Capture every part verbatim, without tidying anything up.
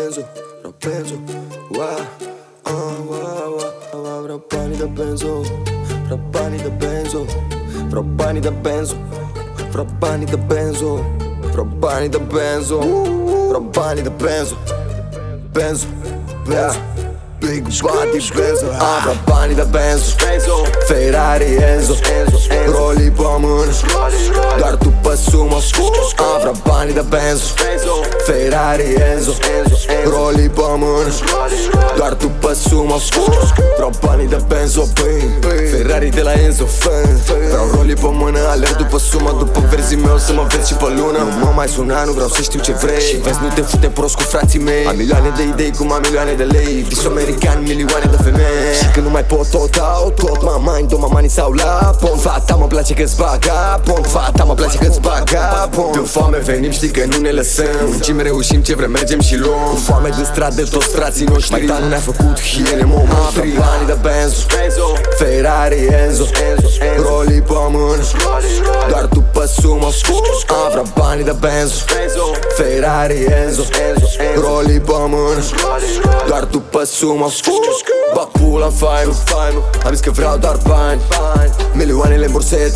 benzo, vreau benzo. Wow, ah, wow, wow, wow. Vreau banii de benzo, vreau banii de benzo, vreau banii de benzo, vreau banii de benzo, vreau banii de benzo, vreau banii de benzo, benzo, benzo. Big body benzo, ah, vreau banii de benzo, Ferrari Enzo, Rolli pe mână, doar tu pe sumă. Ah, vreau banii de benzo, Ferrari Enzo, Rolli pe mână, doar tu pe sumă. Vreau banii de benzo, Ferrari de la Enzo, vreau Rolli pe mână, alerg după sumă, după verzii meu să mă vezi și pe lună. Nu mă mai suna, nu vreau să știu ce vrei, și vezi, nu te fute prost cu frații mei. Am milioane de idei cum am milioane de lei, vis american, milioane de femei. Și când nu mai pot, tot dau, tot mă mind, două mani sau la pont. Fata mă place că-ți baga pont, fata mă place că-ți baga pont. De foame venim, știi că nu ne lăsăm, muncim, reușim, ce vrem, mergem și luăm. Cu foame din stradă, toți frații noștri, mai tare ne-a făcut hiene, mă mătri. Banii de benzo, Ferrari Enzo, Rolli pe mână, doar tu pe sumă. Ah, vreau banii de benzo, Ferrari Enzo, Rolli pe mână, doar tu pe sumă. Bag pula în faimă, am zis că vreau doar bani, milioanele în burset,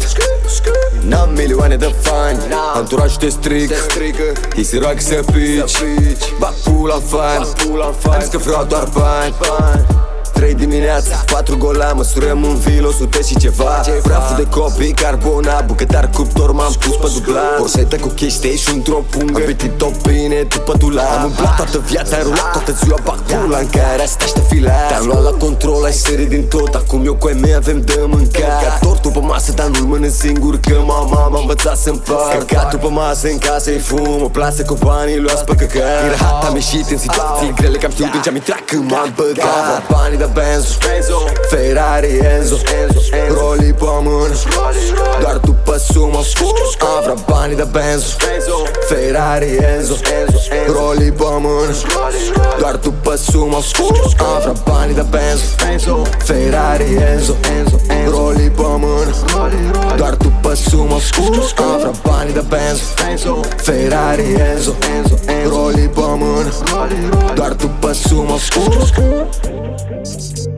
n-am milioane de fani. Anturajul te strică, ei se roagă să pici. Bag pula în faimă, am zis că vreau doar bani. Trei dimineața, patru gola, măsurăm un vil, o sută și ceva. Praful de copii, carbona, bucătar, cuptor, m-am pus pe dublat. Borsetă cu chestii și într-o pungă, am pitit-o bine după dulap. Am umblat toată viața, am rulat toată ziua, bag pula în care asta aș te filat. Te-am luat la control, ai sărit din tot, acum eu cu ai mei avem de mâncat. Ca tortul pe masă, dar nu-l mănânc singur, că mama m-a învățat să-mi fac. Căcatul pe masă, în casă-i fum, o plasă cu banii, luați pe căcat. Din rahat am ieșit în situații grele, că am știut în ce-am intrat când m-am băgat. Banii de benzo, Ferrari Enzo, Rolli pe mână, doar tu pe sumă. Ah, vreau banii de benzo, Ferrari Enzo, Rolli pe mână, doar tu pe sumă. Ah, vreau banii de benzo, Ferrari Enzo, Rolli pe mână, doar tu pe sumă. Ah, vreau banii de benzo, Ferrari Enzo, Rolli pe mână, doar tu pe sumă.